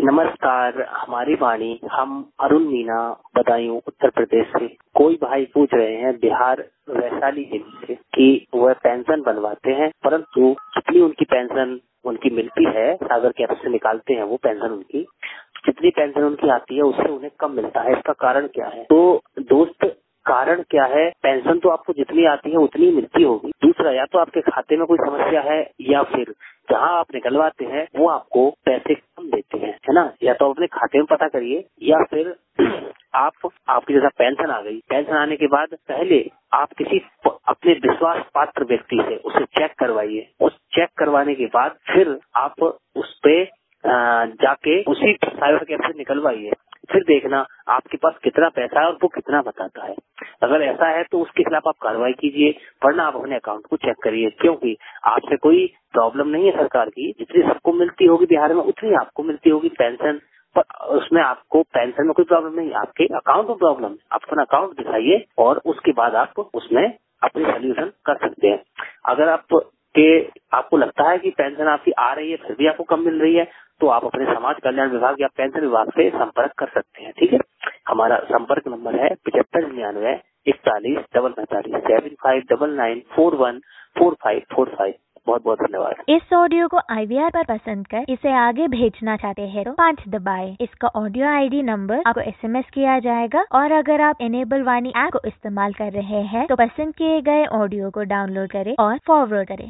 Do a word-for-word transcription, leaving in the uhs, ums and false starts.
नमस्कार, हमारी वाणी हम अरुण मीना बदायूं उत्तर प्रदेश से। कोई भाई पूछ रहे हैं बिहार वैशाली जिले से कि वह पेंशन बनवाते हैं, परंतु जितनी उनकी पेंशन उनकी मिलती है, सागर कैंप से निकालते हैं वो पेंशन उनकी, जितनी पेंशन उनकी आती है उससे उन्हें कम मिलता है। इसका कारण क्या है? तो दोस्त, कारण क्या है? पेंशन तो आपको जितनी आती है उतनी मिलती होगी। दूसरा, या तो आपके खाते में कोई समस्या है या फिर जहां आप निकलवाते हैं वो आपको पैसे कम देते हैं, है ना। या तो अपने खाते में पता करिए या फिर आप आपकी जैसा पेंशन आ गई, पेंशन आने के बाद पहले आप किसी अपने विश्वास पात्र व्यक्ति से उसे चेक करवाइए। उस चेक करवाने के बाद फिर आप उस पे जाके उसी साइबर कैंप से निकलवाइए। फिर देखना आपके पास कितना पैसा है और वो कितना बताता है। अगर ऐसा है तो उसके खिलाफ आप कार्रवाई कीजिए, वरना आप अपने अकाउंट को चेक करिए, क्योंकि आपसे कोई प्रॉब्लम नहीं है सरकार की। जितनी सबको मिलती होगी बिहार में उतनी आपको मिलती होगी पेंशन, पर उसमें आपको पेंशन में कोई प्रॉब्लम नहीं, आपके अकाउंट में प्रॉब्लम है। आप अपना अकाउंट दिखाइए और उसके बाद आप उसमें अपनी सोल्यूशन कर सकते हैं। अगर आप के आपको लगता है कि पेंशन आपकी आ रही है फिर भी आपको कम मिल रही है, तो आप अपने समाज कल्याण विभाग या पेंशन विभाग से संपर्क कर सकते हैं। ठीक है, हमारा संपर्क नंबर है पिछहत्तर निन्यानवे इकतालीस डबल पैंतालीस seven five double nine four one four five four five. बहुत बहुत धन्यवाद। इस ऑडियो को आई वी आर पर पसंद कर इसे आगे भेजना चाहते हैं तो पाँच दबाएं। इसका ऑडियो आई डी नंबर आपको एस एम एस किया जाएगा, और अगर आप एनेबल वाणी ऐप को इस्तेमाल कर रहे हैं तो पसंद किए गए ऑडियो को डाउनलोड करें और फॉरवर्ड करें।